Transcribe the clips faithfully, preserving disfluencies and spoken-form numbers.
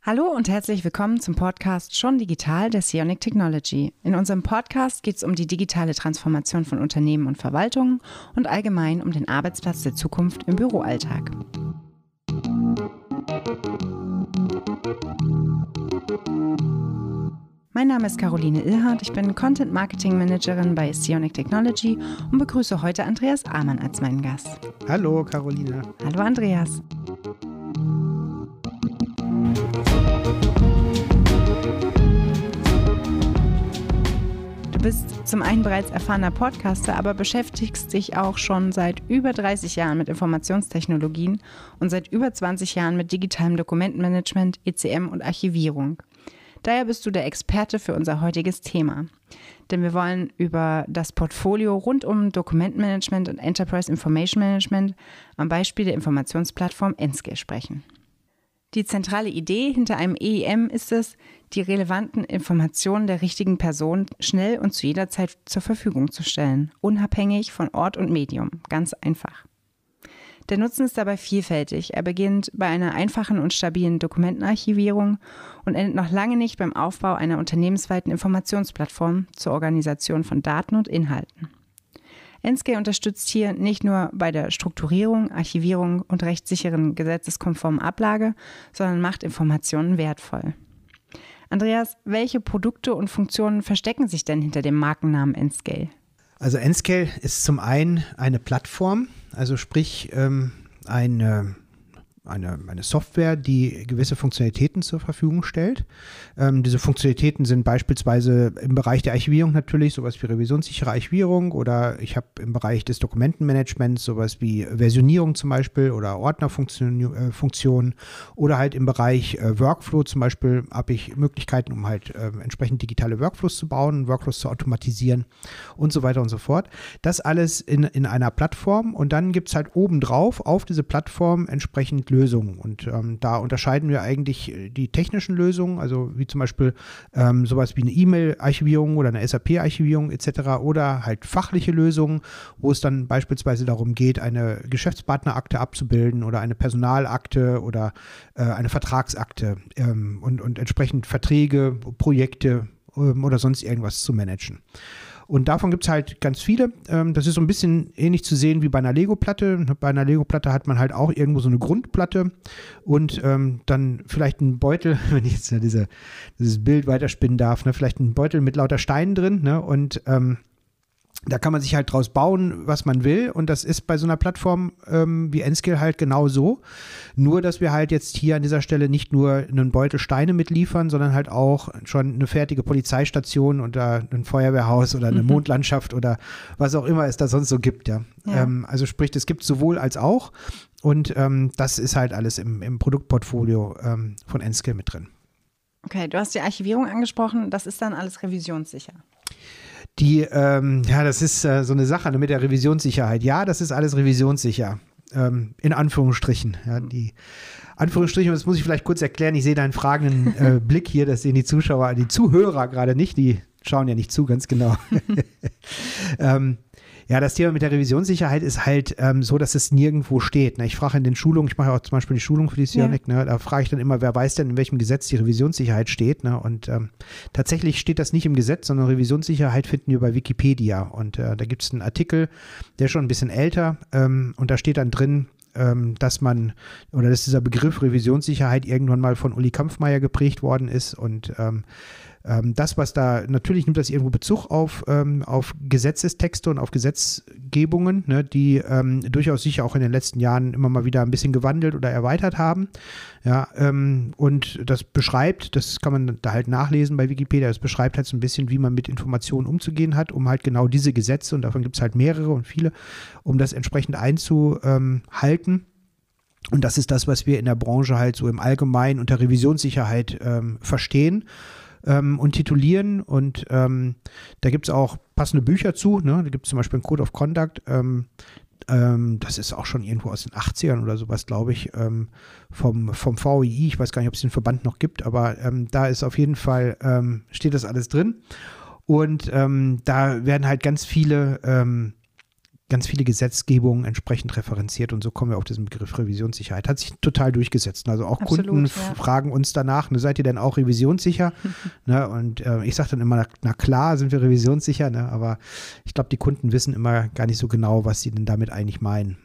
Hallo und herzlich willkommen zum Podcast Schon Digital der Seonic Technology. In unserem Podcast geht es um die digitale Transformation von Unternehmen und Verwaltungen und allgemein um den Arbeitsplatz der Zukunft im Büroalltag. Mein Name ist Caroline Illhardt, ich bin Content Marketing Managerin bei Seonic Technology und begrüße heute Andreas Amann als meinen Gast. Hallo Caroline. Hallo Andreas. Du bist zum einen bereits erfahrener Podcaster, aber beschäftigst dich auch schon seit über dreißig Jahren mit Informationstechnologien und seit über zwanzig Jahren mit digitalem Dokumentenmanagement, E C M und Archivierung. Daher bist du der Experte für unser heutiges Thema. Denn wir wollen über das Portfolio rund um Dokumentenmanagement und Enterprise Information Management am Beispiel der Informationsplattform Nscale sprechen. Die zentrale Idee hinter einem E I M ist es, die relevanten Informationen der richtigen Person schnell und zu jeder Zeit zur Verfügung zu stellen, unabhängig von Ort und Medium, ganz einfach. Der Nutzen ist dabei vielfältig. Er beginnt bei einer einfachen und stabilen Dokumentenarchivierung und endet noch lange nicht beim Aufbau einer unternehmensweiten Informationsplattform zur Organisation von Daten und Inhalten. Nscale unterstützt hier nicht nur bei der Strukturierung, Archivierung und rechtssicheren gesetzeskonformen Ablage, sondern macht Informationen wertvoll. Andreas, welche Produkte und Funktionen verstecken sich denn hinter dem Markennamen Nscale? Also Nscale ist zum einen eine Plattform, also sprich ähm, eine, eine, eine Software, die gewisse Funktionalitäten zur Verfügung stellt. Ähm, diese Funktionalitäten sind beispielsweise im Bereich der Archivierung natürlich sowas wie revisionssichere Archivierung oder ich habe im Bereich des Dokumentenmanagements sowas wie Versionierung zum Beispiel oder Ordnerfunktionen äh, oder halt im Bereich äh, Workflow zum Beispiel habe ich Möglichkeiten, um halt äh, entsprechend digitale Workflows zu bauen, Workflows zu automatisieren und so weiter und so fort. Das alles in, in einer Plattform und dann gibt es halt obendrauf auf diese Plattform entsprechend Lösungen und ähm, da unterscheiden wir eigentlich die technischen Lösungen, also wie zum Beispiel ähm, sowas wie eine E-Mail-Archivierung oder eine S A P-Archivierung et cetera oder halt fachliche Lösungen, wo es dann beispielsweise darum geht, eine Geschäftspartnerakte abzubilden oder eine Personalakte oder äh, eine Vertragsakte ähm, und, und entsprechend Verträge, Projekte ähm, oder sonst irgendwas zu managen. Und davon gibt es halt ganz viele. Das ist so ein bisschen ähnlich zu sehen wie bei einer Lego-Platte. Bei einer Lego-Platte hat man halt auch irgendwo so eine Grundplatte und ähm, dann vielleicht einen Beutel, wenn ich jetzt ja diese, dieses Bild weiterspinnen darf, ne, vielleicht einen Beutel mit lauter Steinen drin, ne, und ähm, da kann man sich halt draus bauen, was man will und das ist bei so einer Plattform ähm, wie Nscale halt genau so. Nur, dass wir halt jetzt hier an dieser Stelle nicht nur einen Beutel Steine mitliefern, sondern halt auch schon eine fertige Polizeistation oder ein Feuerwehrhaus oder eine mhm. Mondlandschaft oder was auch immer es da sonst so gibt. Ja. Ja. Ähm, also sprich, es gibt sowohl als auch und ähm, das ist halt alles im, im Produktportfolio ähm, von Nscale mit drin. Okay, du hast die Archivierung angesprochen, das ist dann alles revisionssicher. Die, ähm, ja, das ist äh, so eine Sache mit der Revisionssicherheit. Ja, das ist alles revisionssicher, ähm, in Anführungsstrichen. Ja, die Anführungsstrichen, das muss ich vielleicht kurz erklären. Ich sehe deinen fragenden äh, Blick hier, das sehen die Zuschauer, die Zuhörer gerade nicht, die schauen ja nicht zu, ganz genau. ähm, Ja, das Thema mit der Revisionssicherheit ist halt ähm, so, dass es nirgendwo steht. Ne? Ich frage in den Schulungen, ich mache ja auch zum Beispiel die Schulung für die Seonic, ja. ne? Da frage ich dann immer, wer weiß denn, in welchem Gesetz die Revisionssicherheit steht. Ne? Und ähm, tatsächlich steht das nicht im Gesetz, sondern Revisionssicherheit finden wir bei Wikipedia. Und äh, da gibt es einen Artikel, der ist schon ein bisschen älter ähm, und da steht dann drin, ähm, dass man, oder dass dieser Begriff Revisionssicherheit irgendwann mal von Uli Kampfmeier geprägt worden ist und ähm, das, was da, natürlich nimmt das irgendwo Bezug auf, ähm, auf Gesetzestexte und auf Gesetzgebungen, ne, die ähm, durchaus sicher auch in den letzten Jahren immer mal wieder ein bisschen gewandelt oder erweitert haben. Ja, ähm, und das beschreibt, das kann man da halt nachlesen bei Wikipedia, das beschreibt halt so ein bisschen, wie man mit Informationen umzugehen hat, um halt genau diese Gesetze, und davon gibt es halt mehrere und viele, um das entsprechend einzuhalten. Und das ist das, was wir in der Branche halt so im Allgemeinen unter Revisionssicherheit ähm, verstehen und titulieren und ähm, da gibt es auch passende Bücher zu, ne? Da gibt es zum Beispiel einen Code of Conduct, ähm, ähm, das ist auch schon irgendwo aus den achtzigern oder sowas, glaube ich, ähm, vom, vom V I I, ich weiß gar nicht, ob es den Verband noch gibt, aber ähm, da ist auf jeden Fall, ähm, steht das alles drin und ähm, da werden halt ganz viele ähm, ganz viele Gesetzgebungen entsprechend referenziert und so kommen wir auf diesen Begriff Revisionssicherheit. Hat sich total durchgesetzt. Also auch Absolut, Kunden ja. fragen uns danach, ne, seid ihr denn auch revisionssicher? ne, und äh, ich sage dann immer, na, na klar sind wir revisionssicher, ne, aber ich glaube, die Kunden wissen immer gar nicht so genau, was sie denn damit eigentlich meinen.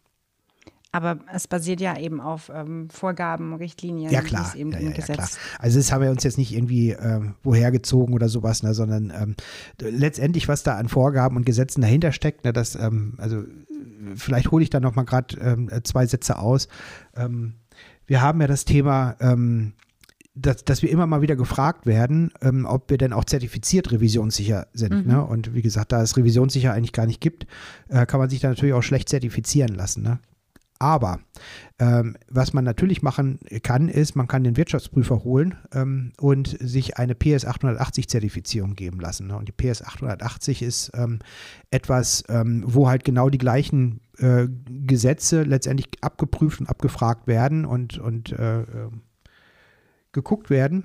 Aber es basiert ja eben auf ähm, Vorgaben, Richtlinien, ja, klar. die es eben ja, im ja, Gesetz. Ja, klar. Also das haben wir uns jetzt nicht irgendwie ähm, wohergezogen oder sowas, ne, sondern ähm, letztendlich, was da an Vorgaben und Gesetzen dahinter steckt, ne, das, ähm, also vielleicht hole ich da nochmal gerade ähm, zwei Sätze aus. Ähm, wir haben ja das Thema, ähm, dass, dass wir immer mal wieder gefragt werden, ähm, ob wir denn auch zertifiziert revisionssicher sind. Mhm. Ne? Und wie gesagt, da es revisionssicher eigentlich gar nicht gibt, äh, kann man sich da natürlich auch schlecht zertifizieren lassen. Ne? Aber ähm, was man natürlich machen kann, ist, man kann den Wirtschaftsprüfer holen ähm, und sich eine P S achthundertachtzig Zertifizierung geben lassen. Ne? Und die P S achthundertachtzig ist ähm, etwas, ähm, wo halt genau die gleichen äh, Gesetze letztendlich abgeprüft und abgefragt werden und, und äh, äh, geguckt werden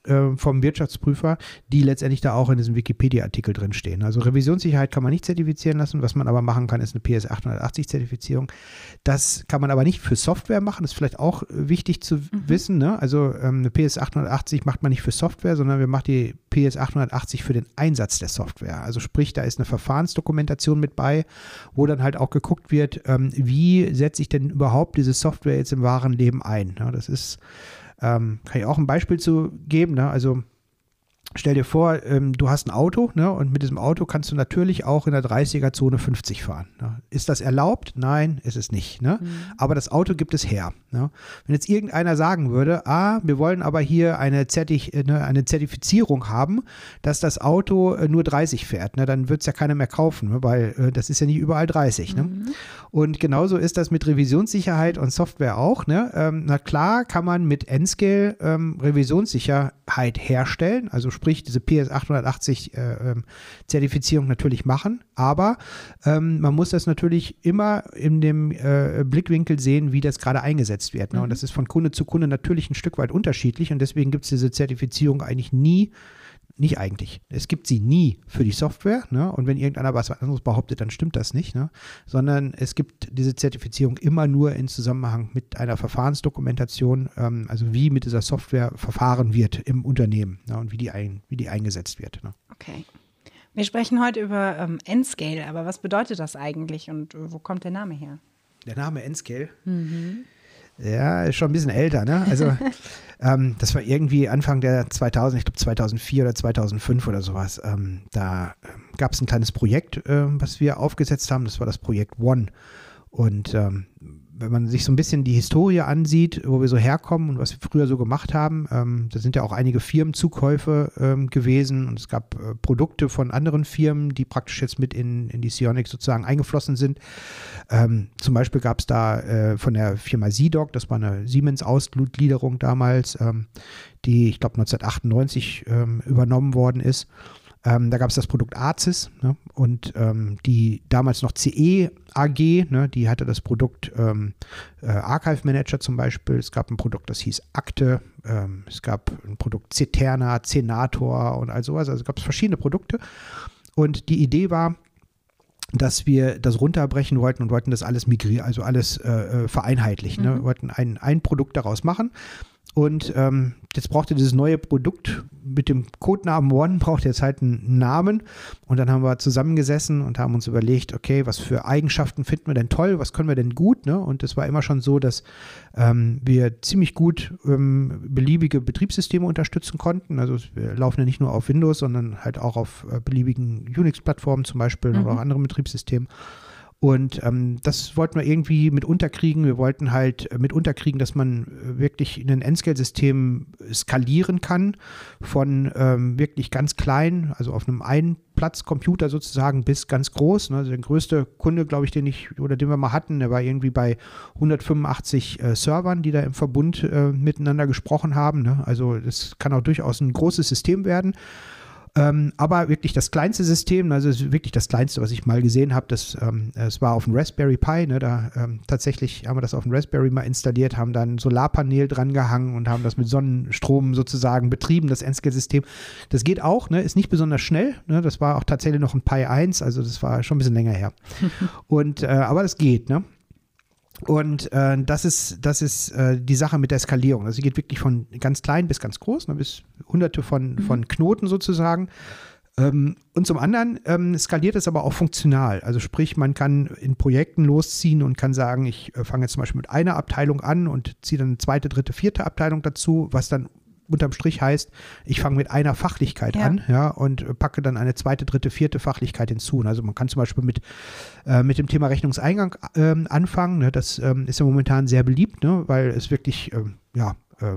vom Wirtschaftsprüfer, die letztendlich da auch in diesem Wikipedia-Artikel drin stehen. Also Revisionssicherheit kann man nicht zertifizieren lassen. Was man aber machen kann, ist eine P S achthundertachtzig Zertifizierung. Das kann man aber nicht für Software machen. Das ist vielleicht auch wichtig zu mhm. wissen. Ne? Also ähm, eine P S achthundertachtzig macht man nicht für Software, sondern wir machen die P S achthundertachtzig für den Einsatz der Software. Also sprich, da ist eine Verfahrensdokumentation mit bei, wo dann halt auch geguckt wird, ähm, wie setze ich denn überhaupt diese Software jetzt im wahren Leben ein. Ja, das ist Ähm, kann ich auch ein Beispiel zu geben, ne? Also stell dir vor, ähm, du hast ein Auto, ne? Und mit diesem Auto kannst du natürlich auch in der dreißiger-Zone fünfzig fahren. Ne? Ist das erlaubt? Nein, ist es nicht. Ne? Mhm. Aber das Auto gibt es her. Ne? Wenn jetzt irgendeiner sagen würde, ah, wir wollen aber hier eine, Zertif- ne, eine Zertifizierung haben, dass das Auto äh, nur dreißig fährt, ne? Dann wird es ja keiner mehr kaufen, ne? Weil äh, das ist ja nicht überall dreißig. Ne? Mhm. Und genauso ist das mit Revisionssicherheit und Software auch. Ne? Ähm, na klar kann man mit N-Scale ähm, Revisionssicherheit herstellen, also sprich diese P S achthundertachtzig äh, Zertifizierung natürlich machen, aber ähm, man muss das natürlich immer in dem äh, Blickwinkel sehen, wie das gerade eingesetzt wird. Ne? Mhm. Und das ist von Kunde zu Kunde natürlich ein Stück weit unterschiedlich und deswegen gibt es diese Zertifizierung eigentlich nie, nicht eigentlich, es gibt sie nie für die Software, ne? Und wenn irgendeiner was anderes behauptet, dann stimmt das nicht, ne? Sondern es gibt diese Zertifizierung immer nur in Zusammenhang mit einer Verfahrensdokumentation, ähm, also wie mit dieser Software verfahren wird im Unternehmen, ne? Und wie die, ein, wie die eingesetzt wird. Ne? Okay. Wir sprechen heute über ähm, N-Scale, aber was bedeutet das eigentlich und äh, wo kommt der Name her? Der Name N-Scale? Mhm. Ja, ist schon ein bisschen älter, ne? Also ähm, das war irgendwie Anfang der zweitausend, ich glaube zweitausendvier oder zweitausendfünf oder sowas. Ähm, da ähm, gab es ein kleines Projekt, äh, was wir aufgesetzt haben. Das war das Projekt One. Und ähm, wenn man sich so ein bisschen die Historie ansieht, wo wir so herkommen und was wir früher so gemacht haben, ähm, da sind ja auch einige Firmenzukäufe ähm, gewesen und es gab äh, Produkte von anderen Firmen, die praktisch jetzt mit in, in die Sionix sozusagen eingeflossen sind. Ähm, zum Beispiel gab es da äh, von der Firma SIDOC, das war eine Siemens-Ausgliederung damals, ähm, die ich glaube neunzehnhundertachtundneunzig ähm, übernommen worden ist. Ähm, da gab es das Produkt Arzys, ne? Und ähm, die damals noch C E A G, ne? Die hatte das Produkt ähm, äh, Archive Manager zum Beispiel. Es gab ein Produkt, das hieß Akte. Ähm, es gab ein Produkt Ceterna, Cenator und all sowas. Also gab es verschiedene Produkte. Und die Idee war, dass wir das runterbrechen wollten und wollten das alles migrieren, also alles äh, vereinheitlichen. Mhm. Ne? Wir wollten ein, ein Produkt daraus machen. Und ähm, jetzt brauchte dieses neue Produkt mit dem Codenamen One, braucht jetzt halt einen Namen. Und dann haben wir zusammengesessen und haben uns überlegt, okay, was für Eigenschaften finden wir denn toll, was können wir denn gut? Ne? Und es war immer schon so, dass ähm, wir ziemlich gut ähm, beliebige Betriebssysteme unterstützen konnten. Also wir laufen ja nicht nur auf Windows, sondern halt auch auf äh, beliebigen Unix-Plattformen zum Beispiel, mhm, oder auch anderen Betriebssystemen. Und ähm, das wollten wir irgendwie mit unterkriegen. Wir wollten halt mit unterkriegen, dass man wirklich in ein N-Scale-System skalieren kann von ähm, wirklich ganz klein, also auf einem Einplatz-Computer sozusagen, bis ganz groß. Ne? Also der größte Kunde, glaube ich, den ich oder den wir mal hatten, der war irgendwie bei hundertfünfundachtzig äh, Servern, die da im Verbund äh, miteinander gesprochen haben. Ne? Also das kann auch durchaus ein großes System werden. Ähm, aber wirklich das kleinste System, also es ist wirklich das kleinste, was ich mal gesehen habe, das, ähm, das war auf dem Raspberry Pi, ne, da ähm, tatsächlich haben wir das auf dem Raspberry mal installiert, haben dann ein Solarpanel dran gehangen und haben das mit Sonnenstrom sozusagen betrieben, das N-Scale-System. Das geht auch, ne, ist nicht besonders schnell, ne, das war auch tatsächlich noch ein Pi eins, also das war schon ein bisschen länger her. und, äh, aber das geht, ne. Und äh, das ist, das ist äh, die Sache mit der Skalierung. Also sie geht wirklich von ganz klein bis ganz groß, ne, bis hunderte von, mhm. von Knoten sozusagen. Ähm, und zum anderen ähm, skaliert es aber auch funktional. Also sprich, man kann in Projekten losziehen und kann sagen, ich äh, fange jetzt zum Beispiel mit einer Abteilung an und ziehe dann eine zweite, dritte, vierte Abteilung dazu, was dann unterm Strich heißt, ich fange mit einer Fachlichkeit ja. an, ja, und packe dann eine zweite, dritte, vierte Fachlichkeit hinzu. Also man kann zum Beispiel mit, äh, mit dem Thema Rechnungseingang äh, anfangen. Ne? Das ähm, ist ja momentan sehr beliebt, ne? Weil es wirklich äh, ja, äh,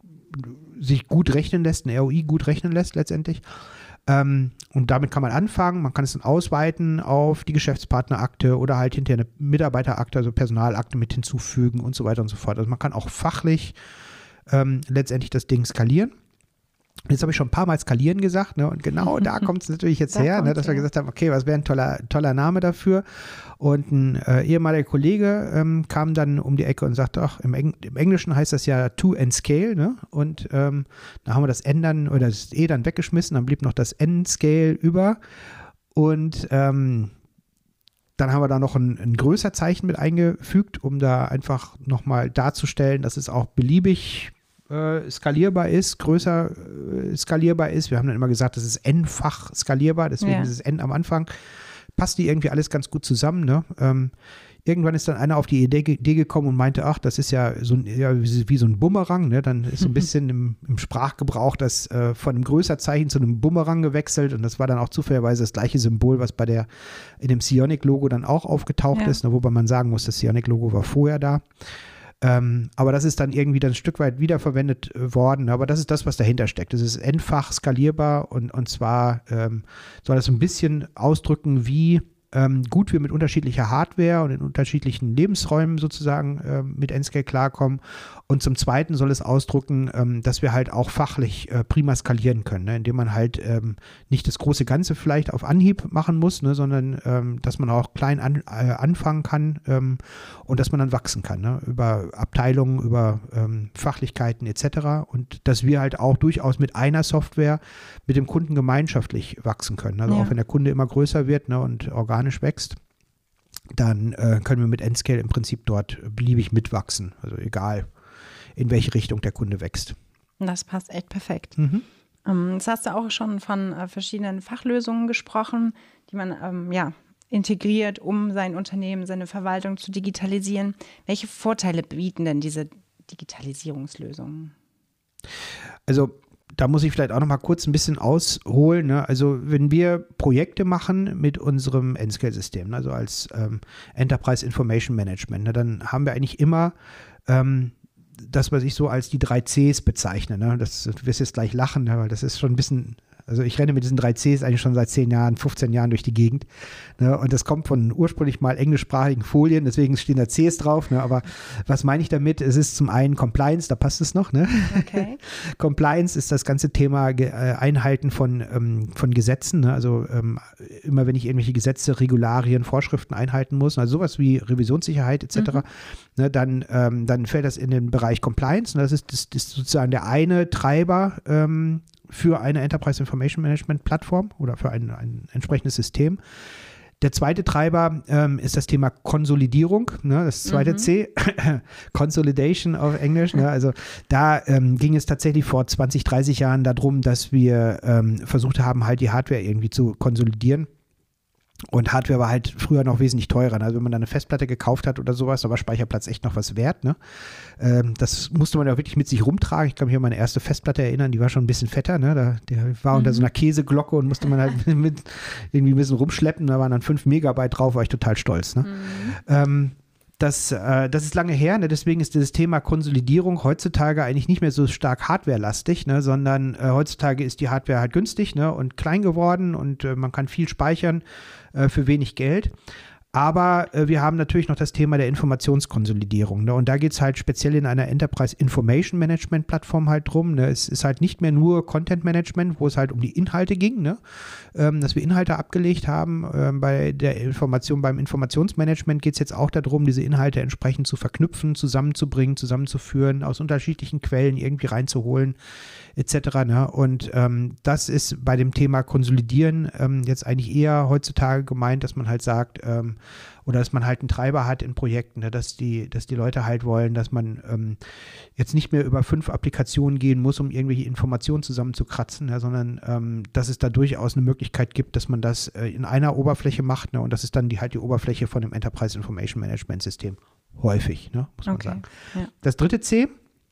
sich gut rechnen lässt, ein R O I gut rechnen lässt letztendlich. Ähm, und damit kann man anfangen. Man kann es dann ausweiten auf die Geschäftspartnerakte oder halt hinterher eine Mitarbeiterakte, also Personalakte mit hinzufügen und so weiter und so fort. Also man kann auch fachlich Ähm, letztendlich das Ding skalieren. Jetzt habe ich schon ein paar Mal skalieren gesagt, ne? Und genau da kommt es natürlich jetzt da her, ne? Dass wir gesagt haben, okay, was wäre ein toller, toller Name dafür? Und ein äh, ehemaliger Kollege ähm, kam dann um die Ecke und sagte, ach, im, Eng im Englischen heißt das ja to and scale, ne? Und ähm, da haben wir das N dann, oder das E dann weggeschmissen, dann blieb noch das N-Scale über und ähm, dann haben wir da noch ein, ein größer Zeichen mit eingefügt, um da einfach nochmal darzustellen, dass es auch beliebig äh, skalierbar ist, größer äh, skalierbar ist. Wir haben dann immer gesagt, das ist n-fach skalierbar, deswegen ja. dieses N am Anfang. Passt die irgendwie alles ganz gut zusammen, ne? Ähm, Irgendwann ist dann einer auf die Idee, Idee gekommen und meinte, ach, das ist ja so ein, ja, wie, wie so ein Bumerang, ne? Dann ist so ein bisschen im, im Sprachgebrauch das äh, von einem Größerzeichen zu einem Bumerang gewechselt und das war dann auch zufälligerweise das gleiche Symbol, was bei der in dem Sionic-Logo dann auch aufgetaucht ja. ist, ne? Wobei man sagen muss, das Sionic-Logo war vorher da. Ähm, aber das ist dann irgendwie dann ein Stück weit wiederverwendet äh, worden. Aber das ist das, was dahinter steckt. Das ist n-fach skalierbar und, und zwar ähm, soll das ein bisschen ausdrücken, wie Ähm, gut wir mit unterschiedlicher Hardware und in unterschiedlichen Lebensräumen sozusagen ähm, mit N-Scale klarkommen. Und zum Zweiten soll es ausdrücken, ähm, dass wir halt auch fachlich äh, prima skalieren können, ne? Indem man halt ähm, nicht das große Ganze vielleicht auf Anhieb machen muss, ne? Sondern ähm, dass man auch klein an, äh, anfangen kann ähm, und dass man dann wachsen kann, ne? Über Abteilungen, über ähm, Fachlichkeiten et cetera. Und dass wir halt auch durchaus mit einer Software mit dem Kunden gemeinschaftlich wachsen können. Also ja. auch wenn der Kunde immer größer wird, ne, und organisch wächst, dann äh, können wir mit N-Scale im Prinzip dort beliebig mitwachsen. Also egal, in welche Richtung der Kunde wächst. Das passt echt perfekt. Mhm. Ähm, jetzt hast du auch schon von äh, verschiedenen Fachlösungen gesprochen, die man ähm, ja, integriert, um sein Unternehmen, seine Verwaltung zu digitalisieren. Welche Vorteile bieten denn diese Digitalisierungslösungen? Also da muss ich vielleicht auch noch mal kurz ein bisschen ausholen, ne? Also wenn wir Projekte machen mit unserem N-Scale-System, ne? Also als ähm, Enterprise Information Management, ne? Dann haben wir eigentlich immer ähm, das, was ich so als die drei Cs bezeichne. Ne? Das, du wirst jetzt gleich lachen, ne? Weil das ist schon ein bisschen, also ich renne mit diesen drei Cs eigentlich schon seit zehn Jahren, fünfzehn Jahren durch die Gegend. Ne? Und das kommt von ursprünglich mal englischsprachigen Folien, deswegen stehen da Cs drauf. Ne? Aber was meine ich damit? Es ist zum einen Compliance, da passt es noch. Ne? Okay. Compliance ist das ganze Thema äh, Einhalten von, ähm, von Gesetzen. Ne? Also ähm, immer wenn ich irgendwelche Gesetze, Regularien, Vorschriften einhalten muss, also sowas wie Revisionssicherheit et cetera, mhm. ne, dann, ähm, dann fällt das in den Bereich Compliance. Ne? Das ist, das, das ist sozusagen der eine Treiber ähm, für eine Enterprise Information Management Plattform oder für ein, ein entsprechendes System. Der zweite Treiber ähm, ist das Thema Konsolidierung, ne, das zweite mhm. C, Consolidation auf Englisch. Ne, also da ähm, ging es tatsächlich vor zwanzig, dreißig Jahren darum, dass wir ähm, versucht haben, halt die Hardware irgendwie zu konsolidieren. Und Hardware war halt früher noch wesentlich teurer. Also wenn man da eine Festplatte gekauft hat oder sowas, da war Speicherplatz echt noch was wert. Ne? Ähm, das musste man ja wirklich mit sich rumtragen. Ich kann mich an meine erste Festplatte erinnern, die war schon ein bisschen fetter. Ne? Da, der war unter mhm. so einer Käseglocke und musste man halt mit irgendwie ein bisschen rumschleppen. Da waren dann fünf Megabyte drauf, war ich total stolz. Ne? Mhm. Ähm, Das, äh, das ist lange her, ne? Deswegen ist dieses Thema Konsolidierung heutzutage eigentlich nicht mehr so stark hardwarelastig, ne? Sondern äh, heutzutage ist die Hardware halt günstig, ne? Und klein geworden und äh, man kann viel speichern äh, für wenig Geld. Aber äh, wir haben natürlich noch das Thema der Informationskonsolidierung. Ne? Und da geht es halt speziell in einer Enterprise Information Management Plattform halt drum. Ne? Es ist halt nicht mehr nur Content Management, wo es halt um die Inhalte ging, ne? ähm, dass wir Inhalte abgelegt haben. Ähm, bei der Information, beim Informationsmanagement geht es jetzt auch darum, diese Inhalte entsprechend zu verknüpfen, zusammenzubringen, zusammenzuführen, aus unterschiedlichen Quellen irgendwie reinzuholen, et cetera. Ne? Und ähm, das ist bei dem Thema Konsolidieren ähm, jetzt eigentlich eher heutzutage gemeint, dass man halt sagt, ähm, oder dass man halt einen Treiber hat in Projekten, ne? dass die, dass die Leute halt wollen, dass man ähm, jetzt nicht mehr über fünf Applikationen gehen muss, um irgendwelche Informationen zusammenzukratzen, ja, sondern ähm, dass es da durchaus eine Möglichkeit gibt, dass man das äh, in einer Oberfläche macht, ne? Und das ist dann die halt die Oberfläche von dem Enterprise Information Management System. Häufig, ne? Muss man okay. sagen. Ja. Das dritte C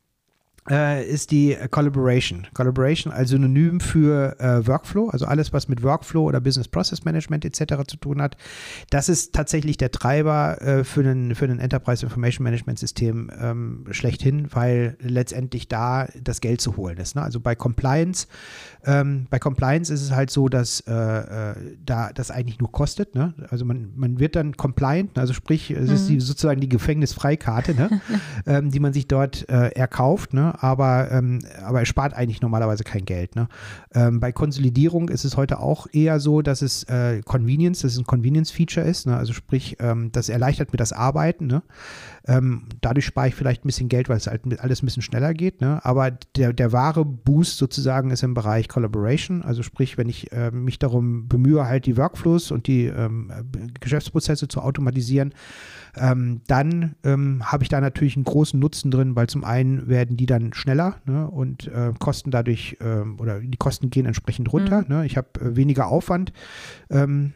äh, ist die Collaboration. Collaboration als Synonym für äh, Workflow, also alles, was mit Workflow oder Business Process Management et cetera zu tun hat. Das ist tatsächlich der Treiber äh, für den für den Enterprise Information Management System ähm, schlechthin, weil letztendlich da das Geld zu holen ist. Ne? Also bei Compliance, ähm, bei Compliance ist es halt so, dass äh, äh, da das eigentlich nur kostet. Ne? Also man, man wird dann compliant, also sprich, es mhm. ist die, sozusagen die Gefängnisfreikarte, ne? ähm, die man sich dort äh, erkauft, ne? Aber, ähm, aber es spart eigentlich normalerweise kein Geld. Ne? Ähm, bei Konsolidierung ist es heute auch eher so, dass es äh, Convenience, dass es ein Convenience-Feature ist. Ne? Also sprich, ähm, das erleichtert mir das Arbeiten. Ne? Ähm, dadurch spare ich vielleicht ein bisschen Geld, weil es halt alles ein bisschen schneller geht. Ne? Aber der, der wahre Boost sozusagen ist im Bereich Collaboration. Also sprich, wenn ich äh, mich darum bemühe, halt die Workflows und die ähm, Geschäftsprozesse zu automatisieren, ähm, dann ähm, habe ich da natürlich einen großen Nutzen drin, weil zum einen werden die dann schneller, ne, und äh, Kosten dadurch, äh, oder die Kosten gehen entsprechend runter. Mhm. Ne? Ich habe äh, weniger Aufwand ähm,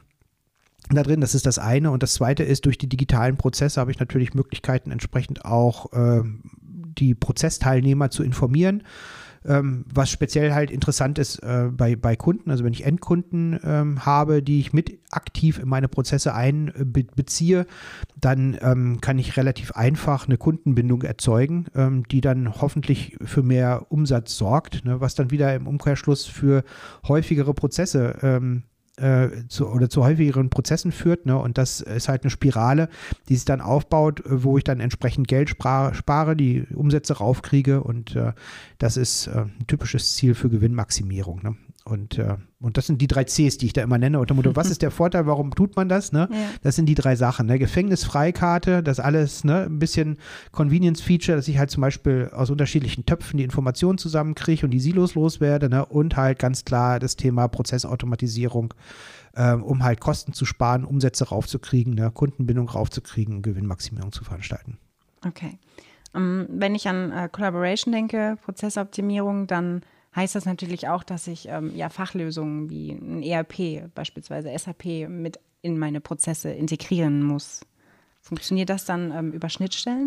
da drin, das ist das eine. Und das zweite ist, durch die digitalen Prozesse habe ich natürlich Möglichkeiten, entsprechend auch äh, die Prozessteilnehmer zu informieren. Ähm, was speziell halt interessant ist äh, bei, bei Kunden, also wenn ich Endkunden ähm, habe, die ich mit aktiv in meine Prozesse einbeziehe, dann ähm, kann ich relativ einfach eine Kundenbindung erzeugen, ähm, die dann hoffentlich für mehr Umsatz sorgt, ne, was dann wieder im Umkehrschluss für häufigere Prozesse ähm, Äh, zu, oder zu häufigeren Prozessen führt, ne? Und das ist halt eine Spirale, die sich dann aufbaut, wo ich dann entsprechend Geld spare, spare die Umsätze raufkriege, und äh, das ist äh, ein typisches Ziel für Gewinnmaximierung. Ne? Und, äh, und das sind die drei Cs, die ich da immer nenne. Unter Motto, was ist der Vorteil, warum tut man das? Ne? Ja. Das sind die drei Sachen. Ne? Gefängnisfreikarte, das alles, ne? Ein bisschen Convenience-Feature, dass ich halt zum Beispiel aus unterschiedlichen Töpfen die Informationen zusammenkriege und die Silos loswerde. Ne? Und halt ganz klar das Thema Prozessautomatisierung, äh, um halt Kosten zu sparen, Umsätze raufzukriegen, ne? Kundenbindung raufzukriegen, Gewinnmaximierung zu veranstalten. Okay. Um, wenn ich an äh, Collaboration denke, Prozessoptimierung, dann heißt das natürlich auch, dass ich ähm, ja Fachlösungen wie ein E R P, beispielsweise S A P, mit in meine Prozesse integrieren muss. Funktioniert das dann ähm, über Schnittstellen?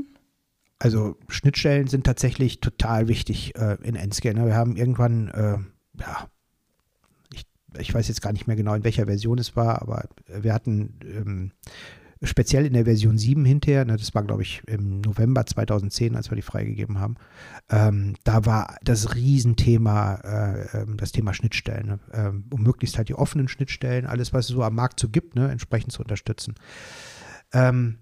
Also Schnittstellen sind tatsächlich total wichtig äh, in N-Scale. Wir haben irgendwann, äh, ja, ich, ich weiß jetzt gar nicht mehr genau, in welcher Version es war, aber wir hatten ähm, speziell in der Version sieben hinterher, ne, das war glaube ich im November zweitausendzehn, als wir die freigegeben haben, ähm, da war das Riesenthema, äh, das Thema Schnittstellen, ne, ähm, um möglichst halt die offenen Schnittstellen, alles was es so am Markt so gibt, ne, entsprechend zu unterstützen. Ähm,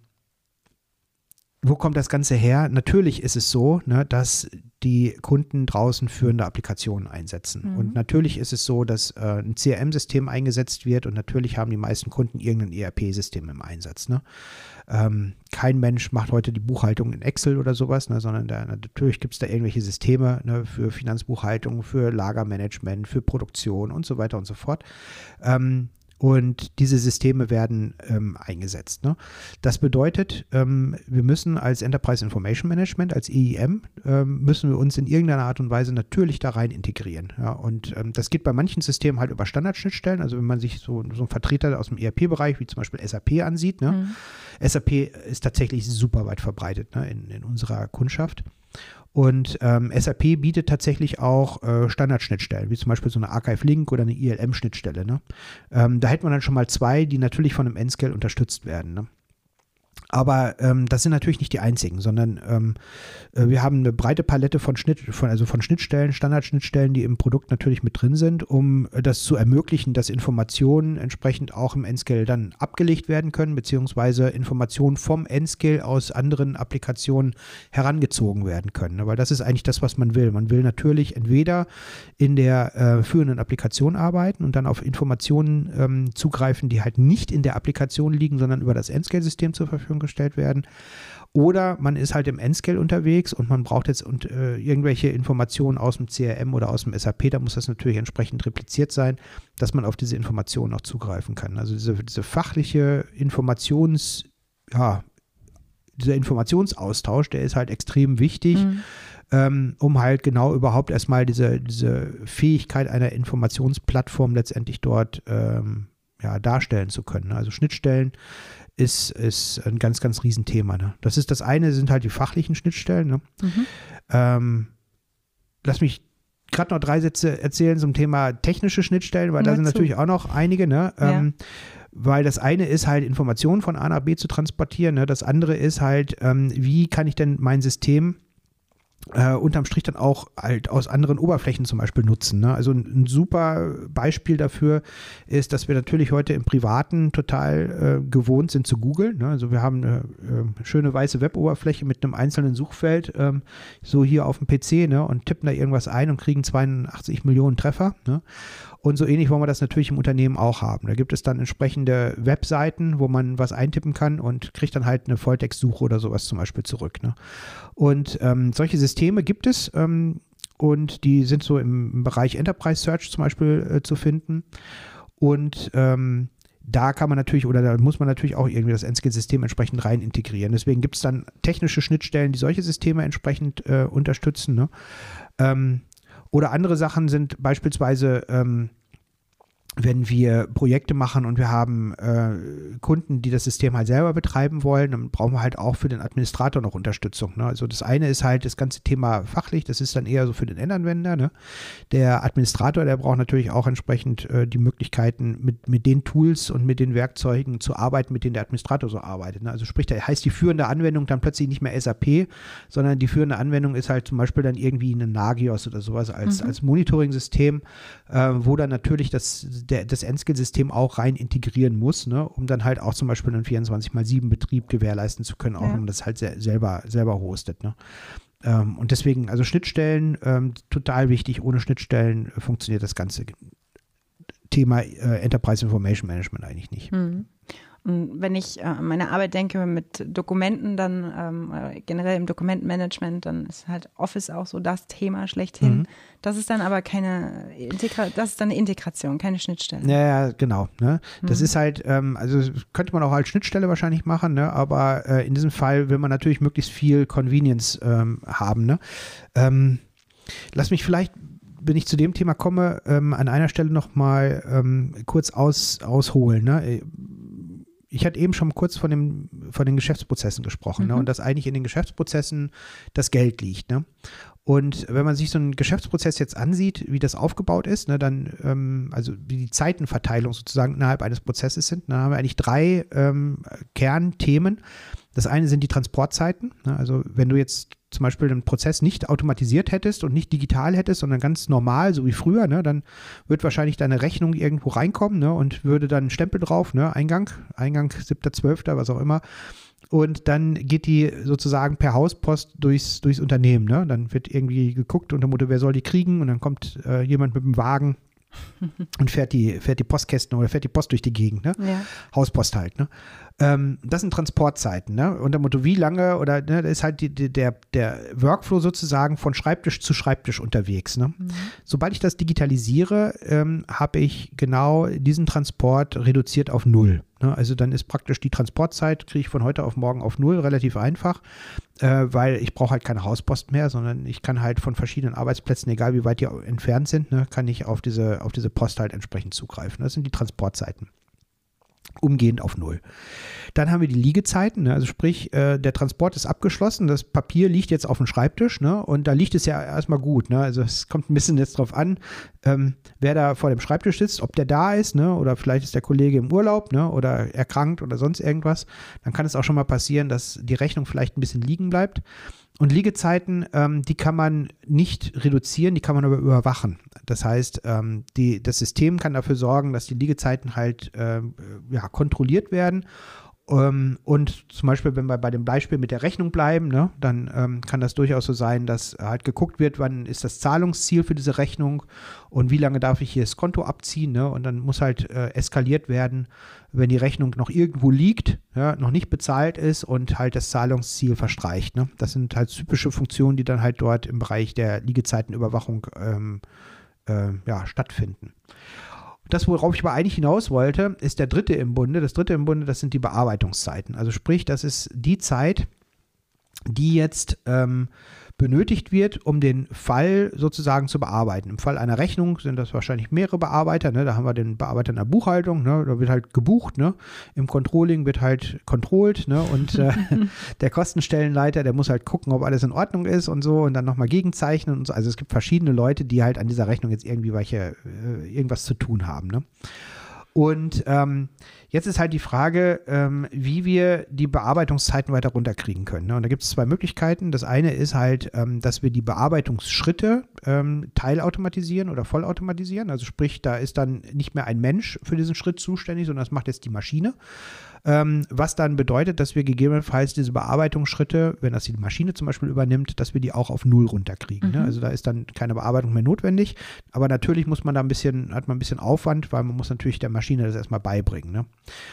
Wo kommt das Ganze her? Natürlich ist es so, ne, dass die Kunden draußen führende Applikationen einsetzen. Mhm. Und natürlich ist es so, dass äh, ein C R M-System eingesetzt wird, und natürlich haben die meisten Kunden irgendein E R P-System im Einsatz. Ne? Ähm, kein Mensch macht heute die Buchhaltung in Excel oder sowas, ne, sondern da, natürlich gibt es da irgendwelche Systeme, ne, für Finanzbuchhaltung, für Lagermanagement, für Produktion und so weiter und so fort. Ähm, Und diese Systeme werden ähm, eingesetzt. Ne? Das bedeutet, ähm, wir müssen als Enterprise Information Management, als E I M, ähm, müssen wir uns in irgendeiner Art und Weise natürlich da rein integrieren. Ja? Und ähm, das geht bei manchen Systemen halt über Standardschnittstellen. Also wenn man sich so, so einen Vertreter aus dem E R P-Bereich, wie zum Beispiel S A P, ansieht. Ne? Mhm. S A P ist tatsächlich super weit verbreitet, ne, in, in unserer Kundschaft. Und ähm, S A P bietet tatsächlich auch äh, Standardschnittstellen, wie zum Beispiel so eine Archive-Link oder eine I L M-Schnittstelle. Ne? Ähm, da hätte man dann schon mal zwei, die natürlich von einem N-Scale unterstützt werden. Ne? Aber ähm, das sind natürlich nicht die einzigen, sondern ähm, äh, wir haben eine breite Palette von, Schnitt, von, also von Schnittstellen, Standardschnittstellen, die im Produkt natürlich mit drin sind, um das zu ermöglichen, dass Informationen entsprechend auch im N-Scale dann abgelegt werden können, beziehungsweise Informationen vom N-Scale aus anderen Applikationen herangezogen werden können. Ne? Weil das ist eigentlich das, was man will. Man will natürlich entweder in der äh, führenden Applikation arbeiten und dann auf Informationen ähm, zugreifen, die halt nicht in der Applikation liegen, sondern über das N-Scale-System zur Verfügung gestellt werden. Oder man ist halt im N-Scale unterwegs und man braucht jetzt und, äh, irgendwelche Informationen aus dem C R M oder aus dem S A P, da muss das natürlich entsprechend repliziert sein, dass man auf diese Informationen auch zugreifen kann. Also diese, diese fachliche Informations, ja, dieser Informationsaustausch, der ist halt extrem wichtig, mhm. ähm, um halt genau überhaupt erstmal diese, diese Fähigkeit einer Informationsplattform letztendlich dort ähm, ja, darstellen zu können. Also Schnittstellen ist, ist ein ganz, ganz Riesenthema. Ne? Das ist das eine, sind halt die fachlichen Schnittstellen. Ne? Mhm. Ähm, lass mich gerade noch drei Sätze erzählen zum Thema technische Schnittstellen, weil Nur da sind zu. natürlich auch noch einige. Ne? Ja. Ähm, weil das eine ist halt, Informationen von A nach B zu transportieren. Ne? Das andere ist halt, ähm, wie kann ich denn mein System Äh, unterm Strich dann auch halt aus anderen Oberflächen zum Beispiel nutzen. Ne? Also ein, ein super Beispiel dafür ist, dass wir natürlich heute im Privaten total äh, gewohnt sind zu googeln. Ne? Also wir haben eine äh, schöne weiße Web-Oberfläche mit einem einzelnen Suchfeld, ähm, so hier auf dem P C, ne? Und tippen da irgendwas ein und kriegen zweiundachtzig Millionen Treffer. Ne? Und so ähnlich wollen wir das natürlich im Unternehmen auch haben. Da gibt es dann entsprechende Webseiten, wo man was eintippen kann und kriegt dann halt eine Volltextsuche oder sowas zum Beispiel zurück. Ne? Und ähm, solche Systeme gibt es ähm, und die sind so im Bereich Enterprise Search zum Beispiel äh, zu finden. Und ähm, da kann man natürlich oder da muss man natürlich auch irgendwie das N-Scale-System entsprechend rein integrieren. Deswegen gibt es dann technische Schnittstellen, die solche Systeme entsprechend äh, unterstützen. Ne? Ähm, Oder andere Sachen sind beispielsweise, ähm, wenn wir Projekte machen und wir haben äh, Kunden, die das System halt selber betreiben wollen, dann brauchen wir halt auch für den Administrator noch Unterstützung. Ne? Also das eine ist halt das ganze Thema fachlich, das ist dann eher so für den Endanwender. Ne? Der Administrator, der braucht natürlich auch entsprechend äh, die Möglichkeiten, mit, mit den Tools und mit den Werkzeugen zu arbeiten, mit denen der Administrator so arbeitet. Ne? Also sprich, da heißt die führende Anwendung dann plötzlich nicht mehr S A P, sondern die führende Anwendung ist halt zum Beispiel dann irgendwie eine Nagios oder sowas als, mhm. als Monitoring-System, äh, wo dann natürlich das Der, das N-Scale-System auch rein integrieren muss, ne, um dann halt auch zum Beispiel einen vierundzwanzig mal sieben Betrieb gewährleisten zu können, auch ja. wenn man das halt se- selber, selber hostet. Ne. Ähm, und deswegen, also Schnittstellen, ähm, total wichtig. Ohne Schnittstellen äh, funktioniert das ganze Thema äh, Enterprise Information Management eigentlich nicht. Mhm. Und wenn ich äh, an meine Arbeit denke mit Dokumenten, dann ähm, generell im Dokumentenmanagement, dann ist halt Office auch so das Thema schlechthin. Mhm. Das ist dann aber keine Integra- das ist dann eine Integration, keine Schnittstelle. Ja, ja genau. Ne? Das mhm. ist halt, ähm, also könnte man auch als Schnittstelle wahrscheinlich machen, ne? aber äh, in diesem Fall will man natürlich möglichst viel Convenience ähm, haben. Ne? Ähm, lass mich vielleicht, wenn ich zu dem Thema komme, ähm, an einer Stelle nochmal ähm, kurz aus, ausholen. Ne? Ich hatte eben schon kurz von, dem, von den Geschäftsprozessen gesprochen, mhm. ne? Und dass eigentlich in den Geschäftsprozessen das Geld liegt. Ne? Und wenn man sich so einen Geschäftsprozess jetzt ansieht, wie das aufgebaut ist, ne, dann, ähm, also wie die Zeitenverteilung sozusagen innerhalb eines Prozesses sind, dann haben wir eigentlich drei ähm, Kernthemen. Das eine sind die Transportzeiten. Ne? Also wenn du jetzt zum Beispiel den Prozess nicht automatisiert hättest und nicht digital hättest, sondern ganz normal, so wie früher, ne, dann wird wahrscheinlich deine Rechnung irgendwo reinkommen, ne, und würde dann ein Stempel drauf, ne, Eingang, Eingang siebter zwölfter, was auch immer. Und dann geht die sozusagen per Hauspost durchs, durchs Unternehmen. Ne? Dann wird irgendwie geguckt unter dem Motto, wer soll die kriegen? Und dann kommt äh, jemand mit dem Wagen und fährt die, fährt die Postkästen oder fährt die Post durch die Gegend. Ne? Ja. Hauspost halt. Ne? Ähm, das sind Transportzeiten. Ne? Unter dem Motto, wie lange oder ne, da ist halt die, die, der, der Workflow sozusagen von Schreibtisch zu Schreibtisch unterwegs. Ne? Mhm. Sobald ich das digitalisiere, ähm, habe ich genau diesen Transport reduziert auf null. Ne? Also dann ist praktisch die Transportzeit, kriege ich von heute auf morgen auf null, relativ einfach, äh, weil ich brauche halt keine Hauspost mehr, sondern ich kann halt von verschiedenen Arbeitsplätzen, egal wie weit die entfernt sind, ne, kann ich auf diese, auf diese Post halt entsprechend zugreifen. Das sind die Transportzeiten. umgehend auf Null. Dann haben wir die Liegezeiten, ne? Also sprich, äh, der Transport ist abgeschlossen, das Papier liegt jetzt auf dem Schreibtisch, ne? Und da liegt es ja erstmal gut. Ne? Also es kommt ein bisschen jetzt drauf an, ähm, wer da vor dem Schreibtisch sitzt, ob der da ist, ne? Oder vielleicht ist der Kollege im Urlaub, ne? Oder erkrankt oder sonst irgendwas. Dann kann es auch schon mal passieren, dass die Rechnung vielleicht ein bisschen liegen bleibt. Und Liegezeiten, ähm, die kann man nicht reduzieren, die kann man aber überwachen. Das heißt, ähm, die, das System kann dafür sorgen, dass die Liegezeiten halt äh, ja, kontrolliert werden. Ähm, und zum Beispiel, wenn wir bei dem Beispiel mit der Rechnung bleiben, ne, dann ähm, kann das durchaus so sein, dass halt geguckt wird, wann ist das Zahlungsziel für diese Rechnung und wie lange darf ich hier das Konto abziehen. Ne, und dann muss halt äh, eskaliert werden, wenn die Rechnung noch irgendwo liegt, ja, noch nicht bezahlt ist und halt das Zahlungsziel verstreicht. Ne. Das sind halt typische Funktionen, die dann halt dort im Bereich der Liegezeitenüberwachung ähm, äh, ja, stattfinden. Das, worauf ich aber eigentlich hinaus wollte, ist der dritte im Bunde. Das dritte im Bunde, das sind die Bearbeitungszeiten. Also sprich, das ist die Zeit, die jetzt ähm, benötigt wird, um den Fall sozusagen zu bearbeiten. Im Fall einer Rechnung sind das wahrscheinlich mehrere Bearbeiter. Ne? Da haben wir den Bearbeiter in der Buchhaltung, ne? Da wird halt gebucht. Ne? Im Controlling wird halt controlled. Ne? Und äh, der Kostenstellenleiter, der muss halt gucken, ob alles in Ordnung ist und so und dann nochmal gegenzeichnen und so. Also es gibt verschiedene Leute, die halt an dieser Rechnung jetzt irgendwie welche, äh, irgendwas zu tun haben. Ne? Und ähm, jetzt ist halt die Frage, ähm, wie wir die Bearbeitungszeiten weiter runterkriegen können. Ne? Und da gibt es zwei Möglichkeiten. Das eine ist halt, ähm, dass wir die Bearbeitungsschritte ähm, teilautomatisieren oder vollautomatisieren. Also sprich, da ist dann nicht mehr ein Mensch für diesen Schritt zuständig, sondern das macht jetzt die Maschine. Ähm, was dann bedeutet, dass wir gegebenenfalls diese Bearbeitungsschritte, wenn das die Maschine zum Beispiel übernimmt, dass wir die auch auf Null runterkriegen. Mhm. Ne? Also da ist dann keine Bearbeitung mehr notwendig. Aber natürlich muss man da ein bisschen, hat man ein bisschen Aufwand, weil man muss natürlich der Maschine das erstmal beibringen. Ne?